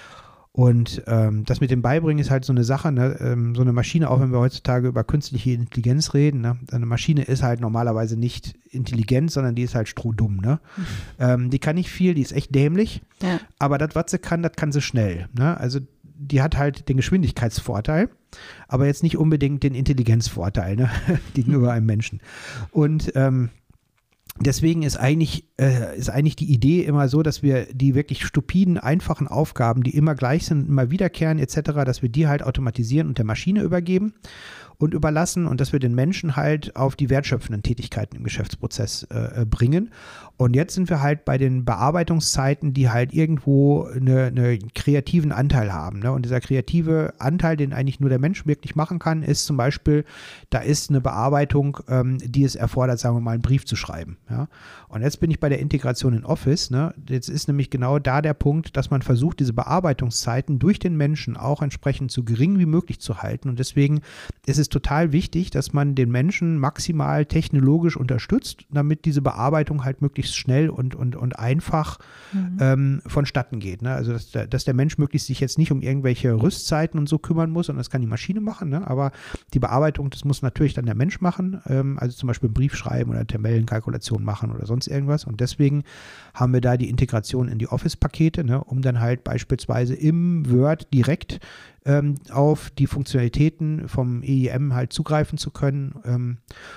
Und ähm, das mit dem Beibringen ist halt so eine Sache, ne? ähm, so eine Maschine, auch wenn wir heutzutage über künstliche Intelligenz reden, ne? Eine Maschine ist halt normalerweise nicht intelligent, sondern die ist halt strohdumm. Ne? Mhm. Ähm, die kann nicht viel, die ist echt dämlich, ja. Aber das, was sie kann, das kann sie schnell. Ne? Also die hat halt den Geschwindigkeitsvorteil, aber jetzt nicht unbedingt den Intelligenzvorteil, ne? Gegenüber einem Menschen. Und ähm, deswegen ist eigentlich, äh, ist eigentlich die Idee immer so, dass wir die wirklich stupiden, einfachen Aufgaben, die immer gleich sind, immer wiederkehren et cetera, dass wir die halt automatisieren und der Maschine übergeben und überlassen und dass wir den Menschen halt auf die wertschöpfenden Tätigkeiten im Geschäftsprozess äh, bringen. Und jetzt sind wir halt bei den Bearbeitungszeiten, die halt irgendwo eine, einen kreativen Anteil haben. Ne? Und dieser kreative Anteil, den eigentlich nur der Mensch wirklich machen kann, ist zum Beispiel, da ist eine Bearbeitung, ähm, die es erfordert, sagen wir mal, einen Brief zu schreiben. Ja? Und jetzt bin ich bei der Integration in Office. Ne? Jetzt ist nämlich genau da der Punkt, dass man versucht, diese Bearbeitungszeiten durch den Menschen auch entsprechend so gering wie möglich zu halten. Und deswegen ist es total wichtig, dass man den Menschen maximal technologisch unterstützt, damit diese Bearbeitung halt möglichst schnell und, und, und einfach mhm. ähm, vonstatten geht. Ne? Also dass der, dass der Mensch möglichst sich jetzt nicht um irgendwelche Rüstzeiten und so kümmern muss, und das kann die Maschine machen, ne? Aber die Bearbeitung, das muss natürlich dann der Mensch machen, ähm, also zum Beispiel einen Brief schreiben oder Tabellenkalkulation machen oder sonst irgendwas, und deswegen haben wir da die Integration in die Office-Pakete, ne? Um dann halt beispielsweise im Word direkt ähm, auf die Funktionalitäten vom E I M halt zugreifen zu können, ähm,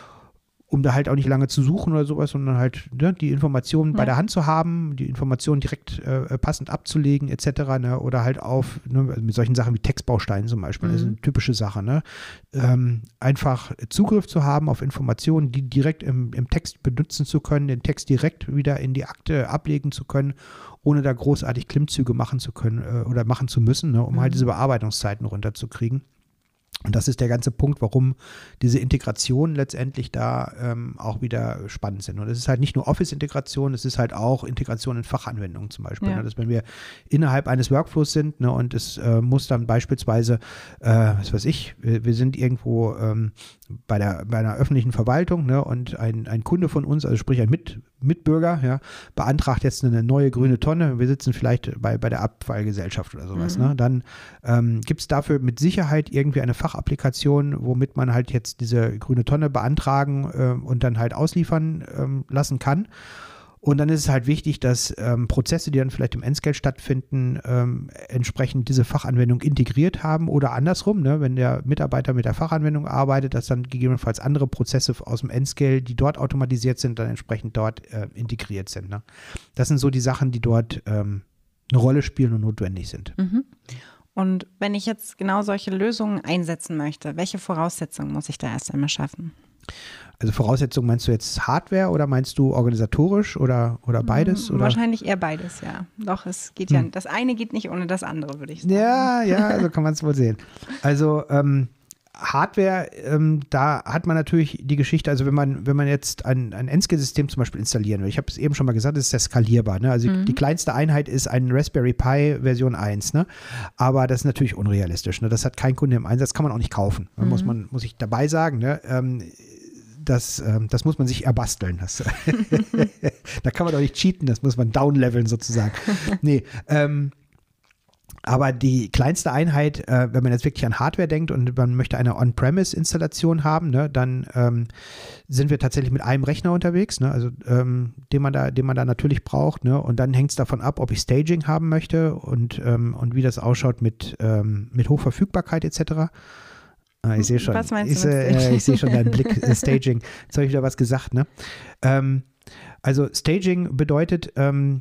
um da halt auch nicht lange zu suchen oder sowas, sondern halt ne, die Informationen ja. bei der Hand zu haben, die Informationen direkt äh, passend abzulegen et cetera. Ne, oder halt auf, ne, also mit solchen Sachen wie Textbausteinen zum Beispiel, mhm. das ist eine typische Sache. Ne, ähm, einfach Zugriff zu haben auf Informationen, die direkt im, im Text benutzen zu können, den Text direkt wieder in die Akte ablegen zu können, ohne da großartig Klimmzüge machen zu können äh, oder machen zu müssen, ne, um mhm. halt diese Bearbeitungszeiten runterzukriegen. Und das ist der ganze Punkt, warum diese Integrationen letztendlich da ähm, auch wieder spannend sind. Und es ist halt nicht nur Office-Integration, es ist halt auch Integration in Fachanwendungen zum Beispiel. Ja. Ne? Dass wenn wir innerhalb eines Workflows sind, ne, und es äh, muss dann beispielsweise, äh, was weiß ich, wir, wir sind irgendwo ähm, bei, der, bei einer öffentlichen Verwaltung, ne, und ein, ein Kunde von uns, also sprich ein Mit, Mitbürger, ja, beantragt jetzt eine neue grüne Tonne. Wir sitzen vielleicht bei, bei der Abfallgesellschaft oder sowas. Mhm. Ne? Dann ähm, gibt es dafür mit Sicherheit irgendwie eine Fachapplikation, womit man halt jetzt diese grüne Tonne beantragen äh, und dann halt ausliefern ähm, lassen kann. Und dann ist es halt wichtig, dass ähm, Prozesse, die dann vielleicht im N-Scale stattfinden, ähm, entsprechend diese Fachanwendung integriert haben oder andersrum, ne, wenn der Mitarbeiter mit der Fachanwendung arbeitet, dass dann gegebenenfalls andere Prozesse aus dem N-Scale, die dort automatisiert sind, dann entsprechend dort äh, integriert sind. Ne. Das sind so die Sachen, die dort ähm, eine Rolle spielen und notwendig sind. Mhm. Und wenn ich jetzt genau solche Lösungen einsetzen möchte, welche Voraussetzungen muss ich da erst einmal schaffen? Also Voraussetzungen, meinst du jetzt Hardware oder meinst du organisatorisch oder, oder beides? Hm, oder? Wahrscheinlich eher beides, ja. Doch, es geht ja, hm. das eine geht nicht ohne das andere, würde ich sagen. Ja, ja, so kann man es wohl sehen. Also ähm, Hardware, ähm, da hat man natürlich die Geschichte, also wenn man, wenn man jetzt ein, ein Ensky-System zum Beispiel installieren will, ich habe es eben schon mal gesagt, es ist ja skalierbar, ne? Also mhm. die kleinste Einheit ist ein Raspberry Pi Version eins, ne? Aber das ist natürlich unrealistisch, ne? Das hat kein Kunde im Einsatz, kann man auch nicht kaufen, mhm. muss man, muss ich dabei sagen, ne? Ähm, Das, ähm, das muss man sich erbasteln. Das, da kann man doch nicht cheaten, das muss man downleveln sozusagen. Nee, ähm, aber die kleinste Einheit, äh, wenn man jetzt wirklich an Hardware denkt und man möchte eine On-Premise-Installation haben, ne, dann ähm, sind wir tatsächlich mit einem Rechner unterwegs, ne, also ähm, den man da, den man da natürlich braucht, ne, und dann hängt es davon ab, ob ich Staging haben möchte und, ähm, und wie das ausschaut mit, ähm, mit Hochverfügbarkeit et cetera. Ah, ich sehe schon, was meinst ich, du mit äh, Staging? ich sehe schon deinen Blick, äh, Staging. Jetzt habe ich wieder was gesagt, ne? Ähm, also Staging bedeutet, ähm,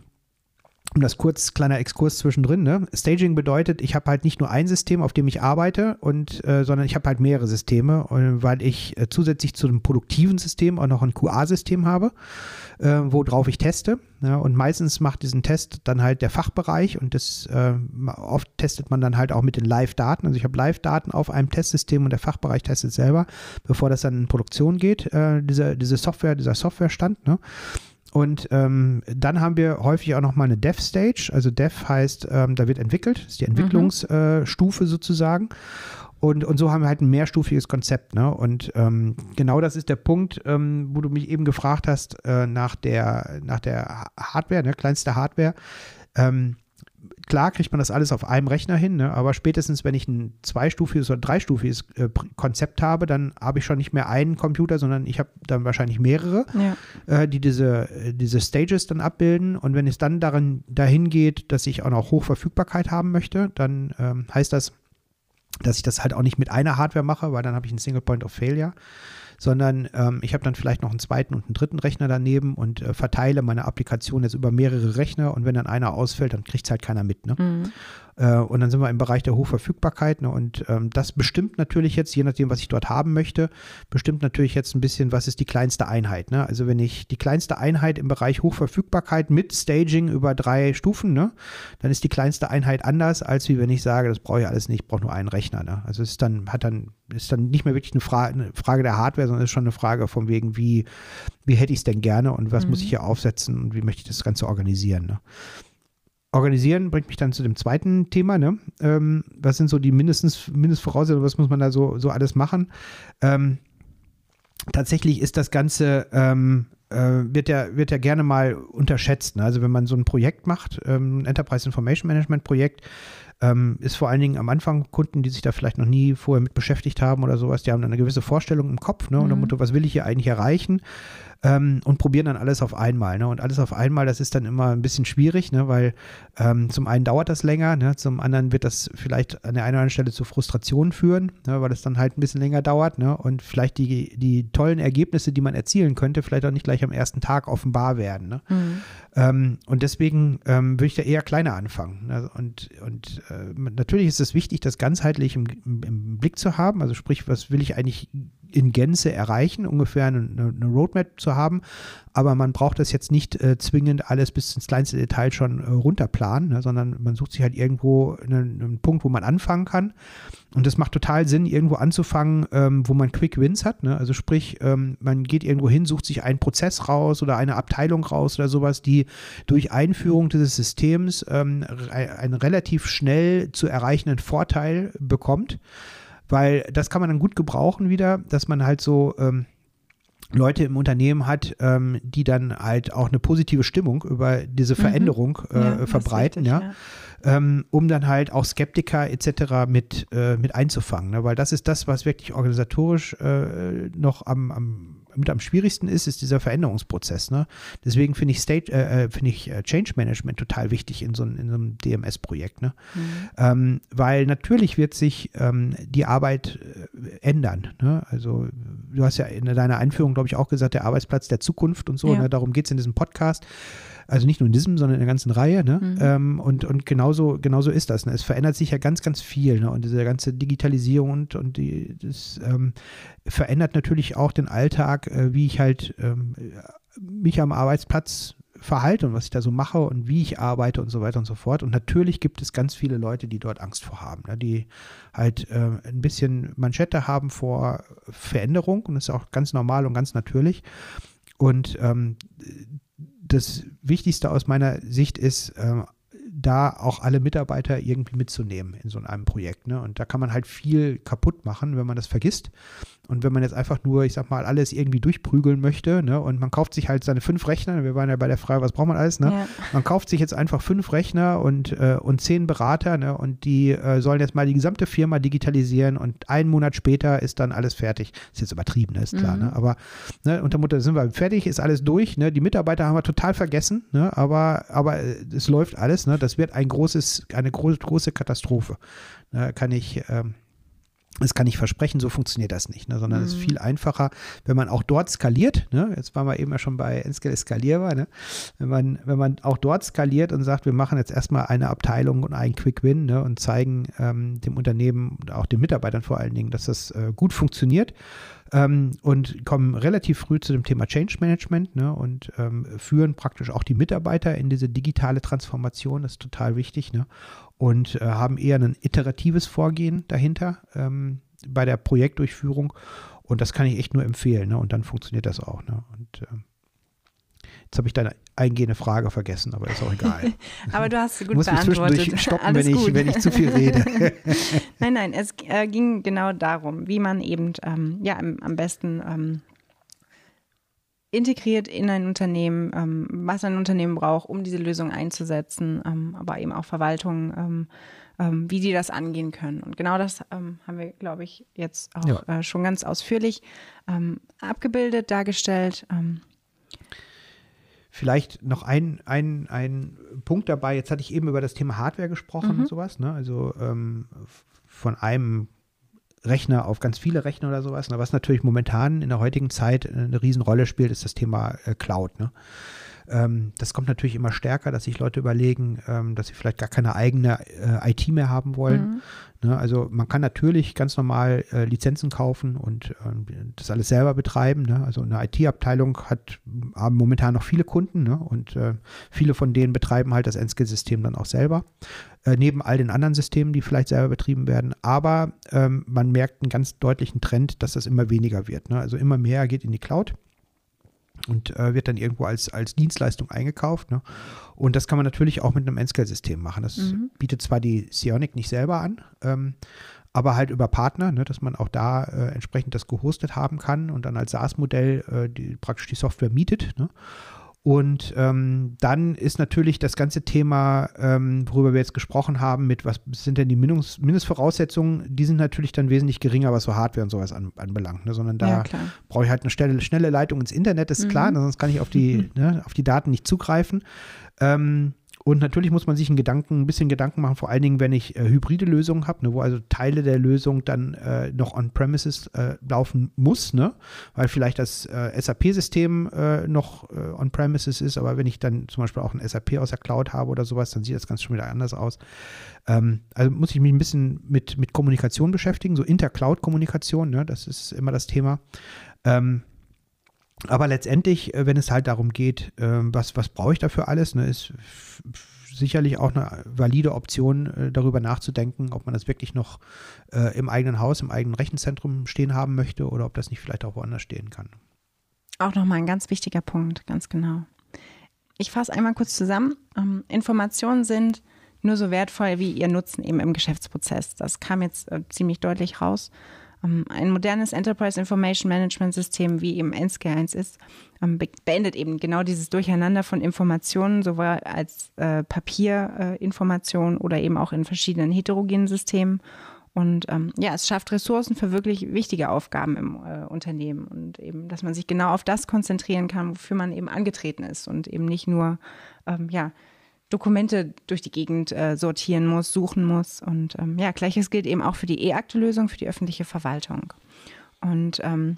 um das kurz, kleiner Exkurs zwischendrin, ne? Staging bedeutet, ich habe halt nicht nur ein System, auf dem ich arbeite, und, äh, sondern ich habe halt mehrere Systeme, weil ich äh, zusätzlich zu dem produktiven System auch noch ein Q A-System habe, äh, worauf ich teste. Ja, und meistens macht diesen Test dann halt der Fachbereich, und das äh, oft testet man dann halt auch mit den Live-Daten. Also ich habe Live-Daten auf einem Testsystem und der Fachbereich testet selber, bevor das dann in Produktion geht, äh, diese, diese Software, dieser Softwarestand, ne? Und ähm, dann haben wir häufig auch nochmal eine Dev-Stage. Also Dev heißt, ähm, da wird entwickelt, das ist die Entwicklungsstufe mhm. äh, sozusagen. Und, und so haben wir halt ein mehrstufiges Konzept, ne? Und ähm, genau das ist der Punkt, ähm, wo du mich eben gefragt hast, äh, nach der, nach der Hardware, ne? Kleinste Hardware. Ähm, Klar kriegt man das alles auf einem Rechner hin, ne? Aber spätestens, wenn ich ein zweistufiges oder dreistufiges äh, Konzept habe, dann habe ich schon nicht mehr einen Computer, sondern ich habe dann wahrscheinlich mehrere, ja. äh, die diese, diese Stages dann abbilden. Und wenn es dann darin, dahin geht, dass ich auch noch Hochverfügbarkeit haben möchte, dann ähm, heißt das, dass ich das halt auch nicht mit einer Hardware mache, weil dann habe ich einen Single Point of Failure, sondern ähm, ich habe dann vielleicht noch einen zweiten und einen dritten Rechner daneben und äh, verteile meine Applikation jetzt über mehrere Rechner, und wenn dann einer ausfällt, dann kriegt es halt keiner mit, ne? Mhm. Äh, und dann sind wir im Bereich der Hochverfügbarkeit, ne? Und ähm, das bestimmt natürlich jetzt, je nachdem, was ich dort haben möchte, bestimmt natürlich jetzt ein bisschen, was ist die kleinste Einheit, ne? Also wenn ich die kleinste Einheit im Bereich Hochverfügbarkeit mit Staging über drei Stufen, ne, dann ist die kleinste Einheit anders, als wie wenn ich sage, das brauche ich alles nicht, ich brauche nur einen Rechner, ne? Also es ist dann, hat dann, ist dann nicht mehr wirklich eine, Fra- eine Frage der Hardware, sondern es ist schon eine Frage von wegen, wie, wie hätte ich es denn gerne und was mhm. muss ich hier aufsetzen und wie möchte ich das Ganze organisieren, ne? Organisieren bringt mich dann zu dem zweiten Thema, ne? Ähm, was sind so die mindestens Mindestvoraussetzungen, was muss man da so, so alles machen? Ähm, tatsächlich ist das Ganze, ähm, äh, wird, ja, wird ja gerne mal unterschätzt, ne? Also wenn man so ein Projekt macht, ähm, ein Enterprise Information Management Projekt, ähm, ist vor allen Dingen am Anfang Kunden, die sich da vielleicht noch nie vorher mit beschäftigt haben oder sowas, die haben dann eine gewisse Vorstellung im Kopf, ne? Und dann Motto, was will ich hier eigentlich erreichen? Ähm, und probieren dann alles auf einmal, ne? Und alles auf einmal, das ist dann immer ein bisschen schwierig, ne? Weil ähm, zum einen dauert das länger, ne? Zum anderen wird das vielleicht an der einen oder anderen Stelle zu Frustrationen führen, ne? Weil es dann halt ein bisschen länger dauert, ne? Und vielleicht die, die tollen Ergebnisse, die man erzielen könnte, vielleicht auch nicht gleich am ersten Tag offenbar werden, ne? Mhm. Ähm, und deswegen ähm, würde ich da eher kleiner anfangen, ne? Und, und äh, natürlich ist es wichtig, das ganzheitlich im, im, im Blick zu haben, also sprich, was will ich eigentlich in Gänze erreichen, ungefähr eine, eine Roadmap zu haben, aber man braucht das jetzt nicht äh, zwingend alles bis ins kleinste Detail schon äh, runterplanen, ne, sondern man sucht sich halt irgendwo einen, einen Punkt, wo man anfangen kann, und das macht total Sinn, irgendwo anzufangen, ähm, wo man Quick Wins hat, ne? Also sprich, ähm, man geht irgendwo hin, sucht sich einen Prozess raus oder eine Abteilung raus oder sowas, die durch Einführung dieses Systems ähm, einen relativ schnell zu erreichenden Vorteil bekommt. Weil das kann man dann gut gebrauchen wieder, dass man halt so ähm, Leute im Unternehmen hat, ähm, die dann halt auch eine positive Stimmung über diese Veränderung mhm. äh, ja, verbreiten, richtig, ja. ja. Ähm, um dann halt auch Skeptiker et cetera mit, äh, mit einzufangen, ne? Weil das ist das, was wirklich organisatorisch äh, noch am, am mit am schwierigsten ist, ist dieser Veränderungsprozess, ne? Deswegen finde ich, State, äh, finde ich Change Management total wichtig in so, in so einem D M S-Projekt, ne? Mhm. Ähm, weil natürlich wird sich ähm, die Arbeit äh, ändern, ne? Also du hast ja in deiner Einführung, glaube ich, auch gesagt, der Arbeitsplatz der Zukunft und so, ja. ne? Darum geht es in diesem Podcast. Also nicht nur in diesem, sondern in der ganzen Reihe. Ne? Mhm. Ähm, und und genauso, genauso ist das. Ne? Es verändert sich ja ganz, ganz viel. Ne? Und diese ganze Digitalisierung und, und die, das ähm, verändert natürlich auch den Alltag, äh, wie ich halt ähm, mich am Arbeitsplatz verhalte und was ich da so mache und wie ich arbeite und so weiter und so fort. Und natürlich gibt es ganz viele Leute, die dort Angst vor haben, ne? Die halt äh, ein bisschen Manschette haben vor Veränderung und das ist auch ganz normal und ganz natürlich. Und ähm, das Wichtigste aus meiner Sicht ist, äh, da auch alle Mitarbeiter irgendwie mitzunehmen in so einem Projekt. Ne? Und da kann man halt viel kaputt machen, wenn man das vergisst. Und wenn man jetzt einfach nur, ich sag mal, alles irgendwie durchprügeln möchte, ne? Und man kauft sich halt seine fünf Rechner, wir waren ja bei der Frage, was braucht man alles, ne? Ja. Man kauft sich jetzt einfach fünf Rechner und, äh, und zehn Berater, ne? Und die äh, sollen jetzt mal die gesamte Firma digitalisieren und einen Monat später ist dann alles fertig. Ist jetzt übertrieben, ne? Ist klar, mhm. ne? Aber ne, unter Mutter sind wir fertig, ist alles durch, ne? Die Mitarbeiter haben wir total vergessen, ne? Aber, aber es läuft alles, ne? Das wird ein großes, eine große, große Katastrophe. Ne? Kann ich, ähm, Das kann ich versprechen, so funktioniert das nicht, ne? Sondern mhm. es ist viel einfacher, wenn man auch dort skaliert, ne? Jetzt waren wir eben ja schon bei N-Scale skalierbar, ne? Wenn man, wenn man auch dort skaliert und sagt, wir machen jetzt erstmal eine Abteilung und einen Quick-Win, ne? Und zeigen ähm, dem Unternehmen und auch den Mitarbeitern vor allen Dingen, dass das äh, gut funktioniert ähm, und kommen relativ früh zu dem Thema Change Management, ne? Und ähm, führen praktisch auch die Mitarbeiter in diese digitale Transformation, das ist total wichtig, ne? Und äh, haben eher ein iteratives Vorgehen dahinter ähm, bei der Projektdurchführung und das kann ich echt nur empfehlen, ne? Und dann funktioniert das auch, ne? Und äh, jetzt habe ich deine eingehende Frage vergessen, aber ist auch egal. Aber du hast sie gut muss beantwortet. Mich zwischendurch stoppen, wenn ich, wenn ich zu viel rede. Nein, nein, es äh, ging genau darum, wie man eben ähm, ja am, am besten ähm, integriert in ein Unternehmen, ähm, was ein Unternehmen braucht, um diese Lösung einzusetzen, ähm, aber eben auch Verwaltung, ähm, ähm, wie die das angehen können. Und genau das ähm, haben wir, glaube ich, jetzt auch ja. äh, schon ganz ausführlich ähm, abgebildet, dargestellt. Ähm. Vielleicht noch ein, ein, ein Punkt dabei, jetzt hatte ich eben über das Thema Hardware gesprochen mhm. und sowas, ne? Also ähm, von einem Rechner auf ganz viele Rechner oder sowas. Was natürlich momentan in der heutigen Zeit eine Riesenrolle spielt, ist das Thema äh, Cloud. Ne? Ähm, das kommt natürlich immer stärker, dass sich Leute überlegen, ähm, dass sie vielleicht gar keine eigene äh, I T mehr haben wollen. Mhm. Ne? Also man kann natürlich ganz normal äh, Lizenzen kaufen und äh, das alles selber betreiben. Ne? Also eine I T-Abteilung hat haben momentan noch viele Kunden, ne? Und äh, viele von denen betreiben halt das N-Scale-System dann auch selber. Äh, neben all den anderen Systemen, die vielleicht selber betrieben werden. Aber ähm, man merkt einen ganz deutlichen Trend, dass das immer weniger wird. Ne? Also immer mehr geht in die Cloud und äh, wird dann irgendwo als, als Dienstleistung eingekauft. Ne? Und das kann man natürlich auch mit einem N-Scale-System machen. Das mhm. bietet zwar die Sionic nicht selber an, ähm, aber halt über Partner, ne, dass man auch da äh, entsprechend das gehostet haben kann und dann als SaaS-Modell äh, die, praktisch die Software mietet. Ne? Und ähm, dann ist natürlich das ganze Thema, ähm, worüber wir jetzt gesprochen haben, mit was sind denn die Mindungs- Mindestvoraussetzungen, die sind natürlich dann wesentlich geringer, was so Hardware und sowas an, anbelangt. Ne? Sondern da ja, brauche ich halt eine schnelle, schnelle Leitung ins Internet, ist mhm. klar, sonst kann ich auf die, mhm. ne, auf die Daten nicht zugreifen. Ähm, Und natürlich muss man sich einen Gedanken, ein bisschen Gedanken machen, vor allen Dingen, wenn ich äh, hybride Lösungen habe, ne, wo also Teile der Lösung dann äh, noch on-premises äh, laufen muss, ne, weil vielleicht das äh, S A P-System äh, noch äh, on-premises ist, aber wenn ich dann zum Beispiel auch ein S A P aus der Cloud habe oder sowas, dann sieht das Ganze schon wieder anders aus. Ähm, also muss ich mich ein bisschen mit, mit Kommunikation beschäftigen, so Inter-Cloud-Kommunikation, ne, das ist immer das Thema. Ähm, Aber letztendlich, wenn es halt darum geht, was, was brauche ich dafür alles, ne, ist f- sicherlich auch eine valide Option, darüber nachzudenken, ob man das wirklich noch äh, im eigenen Haus, im eigenen Rechenzentrum stehen haben möchte oder ob das nicht vielleicht auch woanders stehen kann. Auch nochmal ein ganz wichtiger Punkt, ganz genau. Ich fasse einmal kurz zusammen. Ähm, Informationen sind nur so wertvoll wie ihr Nutzen eben im Geschäftsprozess. Das kam jetzt äh, ziemlich deutlich raus. Ein modernes Enterprise Information Management System, wie eben N-Scale eins ist, beendet eben genau dieses Durcheinander von Informationen, sowohl als äh, Papierinformationen oder eben auch in verschiedenen heterogenen Systemen. Und ähm, ja, es schafft Ressourcen für wirklich wichtige Aufgaben im äh, Unternehmen und eben, dass man sich genau auf das konzentrieren kann, wofür man eben angetreten ist und eben nicht nur, ähm, ja, Dokumente durch die Gegend äh, sortieren muss, suchen muss. Und ähm, ja, Gleiches gilt eben auch für die E-Akte-Lösung, für die öffentliche Verwaltung. Und ähm,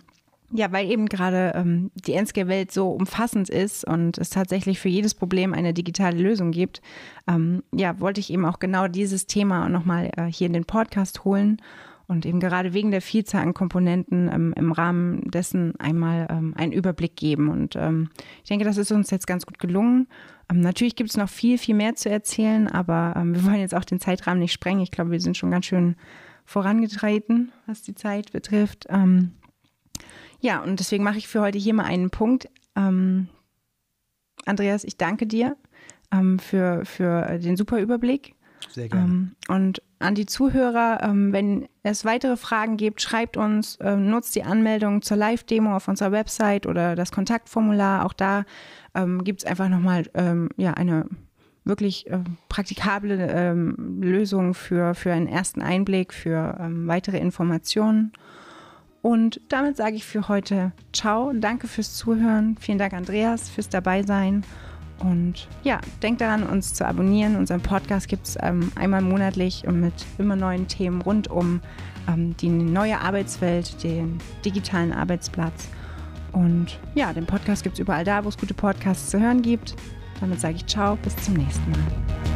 Ja, weil eben gerade ähm, die Enscale-Welt so umfassend ist und es tatsächlich für jedes Problem eine digitale Lösung gibt, ähm, ja, wollte ich eben auch genau dieses Thema nochmal äh, hier in den Podcast holen und eben gerade wegen der Vielzahl an Komponenten ähm, im Rahmen dessen einmal ähm, einen Überblick geben. Und ähm, ich denke, das ist uns jetzt ganz gut gelungen. Ähm, natürlich gibt es noch viel, viel mehr zu erzählen, aber ähm, wir wollen jetzt auch den Zeitrahmen nicht sprengen. Ich glaube, wir sind schon ganz schön vorangetreten, was die Zeit betrifft. Ähm, Ja, und deswegen mache ich für heute hier mal einen Punkt. Ähm, Andreas, ich danke dir ähm, für, für den super Überblick. Sehr gerne. Ähm, und an die Zuhörer, ähm, wenn es weitere Fragen gibt, schreibt uns, ähm, nutzt die Anmeldung zur Live-Demo auf unserer Website oder das Kontaktformular. Auch da ähm, gibt es einfach nochmal ähm, ja, eine wirklich äh, praktikable ähm, Lösung für, für einen ersten Einblick, für ähm, weitere Informationen. Und damit sage ich für heute ciao, danke fürs Zuhören, vielen Dank Andreas fürs Dabeisein und ja, denkt daran, uns zu abonnieren. Unseren Podcast gibt es ähm, einmal monatlich und mit immer neuen Themen rund um ähm, die neue Arbeitswelt, den digitalen Arbeitsplatz. Und ja, den Podcast gibt es überall da, wo es gute Podcasts zu hören gibt. Damit sage ich ciao, bis zum nächsten Mal.